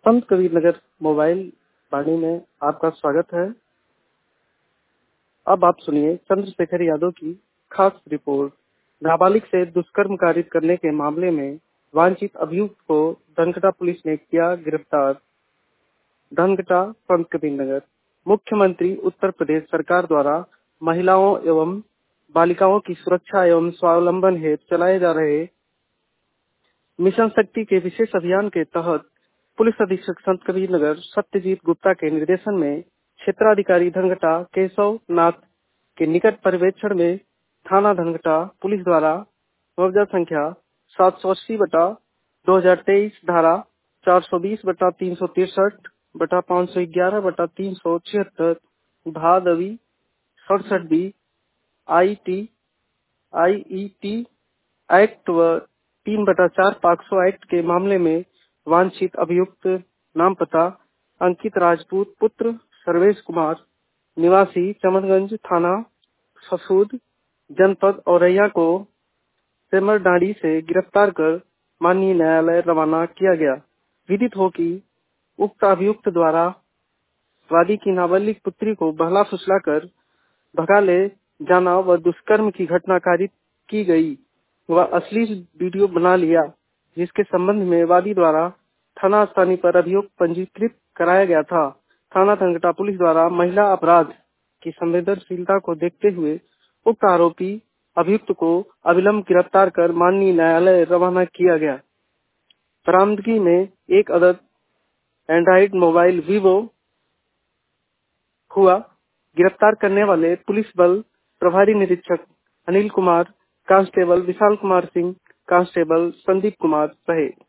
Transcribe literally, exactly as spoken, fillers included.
संत Kabir Nagar mobile वाणी में आपका स्वागत है। अब आप सुनिए चंद्रशेखर यादव की खास रिपोर्ट। नाबालिग से दुष्कर्म कारित करने के मामले में वांछित अभियुक्त को धनकटा पुलिस ने किया गिरफ्तार। धनकटा संत कबीर नगर। मुख्यमंत्री उत्तर प्रदेश सरकार द्वारा महिलाओं एवं बालिकाओं की सुरक्षा एवं स्वावलंबन हेतु चलाए जा रहे मिशन शक्ति के विशेष अभियान के तहत पुलिस अधीक्षक संत कबीर नगर सत्यजीत गुप्ता के निर्देशन में क्षेत्राधिकारी धनकटा केशव नाथ के निकट पर्यवेक्षण में थाना धनकटा पुलिस द्वारा मुआवजा संख्या सात सौ अस्सी बटा दो हजार तेईस धारा चार सौ बीस बटा तीन सौ तिरसठ बटा पाँच सौ ग्यारह बटा तीन सौ छिहत्तर भादवी सड़सठ B I T I E T act व तीन बटा चार पाक्सो एक्ट के मामले में वांछित अभियुक्त नाम पता अंकित राजपूत पुत्र सर्वेश कुमार निवासी चमनगंज थाना ससूद जनपद औरैया को सेमरडांडी से गिरफ्तार कर माननीय न्यायालय रवाना किया गया। विदित हो कि उक्त अभियुक्त द्वारा वादी की नाबालिग पुत्री को बहला फुसलाकर भगा ले जाना व दुष्कर्म की घटना कारित की गई व अश्लील वीडियो बना लिया, जिसके संबंध में वादी द्वारा थाना स्थानीय पर अभियोग पंजीकृत कराया गया था। थाना धनकटा पुलिस द्वारा महिला अपराध की संवेदनशीलता को देखते हुए उक्त आरोपी अभियुक्त को अविलंब गिरफ्तार कर माननीय न्यायालय रवाना किया गया। बरामदगी में एक अदद एंड्रॉइड मोबाइल वीवो हुआ। गिरफ्तार करने वाले पुलिस बल प्रभारी निरीक्षक अनिल कुमार, कांस्टेबल विशाल कुमार सिंह, कांस्टेबल संदीप कुमार रहे।